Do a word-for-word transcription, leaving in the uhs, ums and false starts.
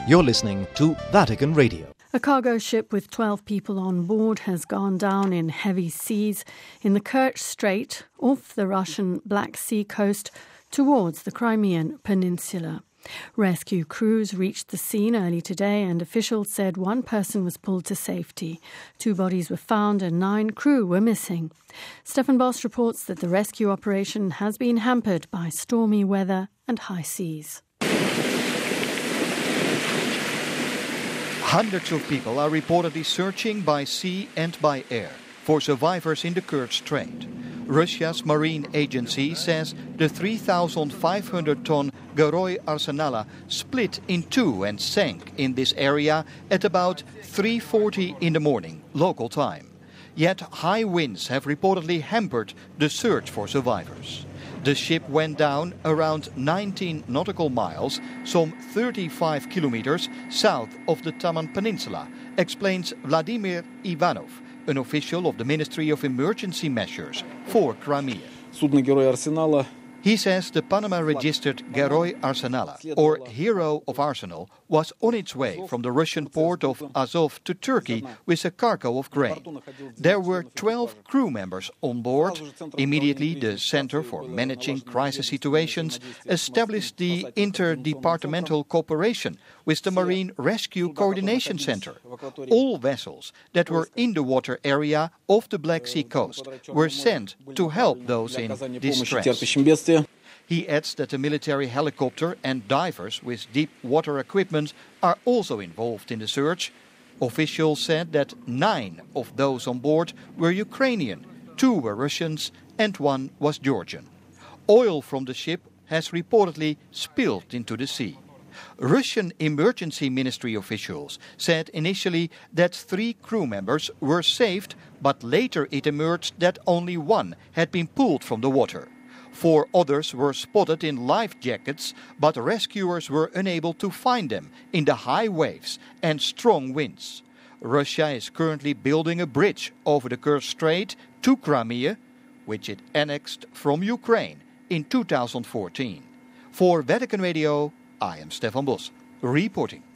You're listening to Vatican Radio. A cargo ship with twelve people on board has gone down in heavy seas in the Kerch Strait off the Russian Black Sea coast towards the Crimean Peninsula. Rescue crews reached the scene early today and officials said one person was pulled to safety. Two bodies were found and nine crew were missing. Stefan Boss reports that the rescue operation has been hampered by stormy weather and high seas. Hundreds of people are reportedly searching by sea and by air for survivors in the Kerch Strait. Russia's marine agency says the three thousand five hundred ton Geroy Arsenala split in two and sank in this area at about three forty in the morning, local time. Yet high winds have reportedly hampered the search for survivors. The ship went down around nineteen nautical miles, some thirty-five kilometers south of the Taman Peninsula, explains Vladimir Ivanov, an official of the Ministry of Emergency Measures for Crimea. Судно Герой Арсенала. He says the Panama-registered Geroy Arsenala, or Hero of Arsenal, was on its way from the Russian port of Azov to Turkey with a cargo of grain. There were twelve crew members on board. Immediately, the Center for Managing Crisis Situations established the interdepartmental cooperation with the Marine Rescue Coordination Center. All vessels that were in the water area of the Black Sea coast were sent to help those in distress. He adds that the military helicopter and divers with deep water equipment are also involved in the search. Officials said that nine of those on board were Ukrainian, two were Russians and one was Georgian. Oil from the ship has reportedly spilled into the sea. Russian emergency ministry officials said initially that three crew members were saved, but later it emerged that only one had been pulled from the water. Four others were spotted in life jackets, but rescuers were unable to find them in the high waves and strong winds. Russia is currently building a bridge over the Kerch Strait to Crimea, which it annexed from Ukraine in two thousand fourteen. For Vatican Radio, I am Stefan Bos, reporting.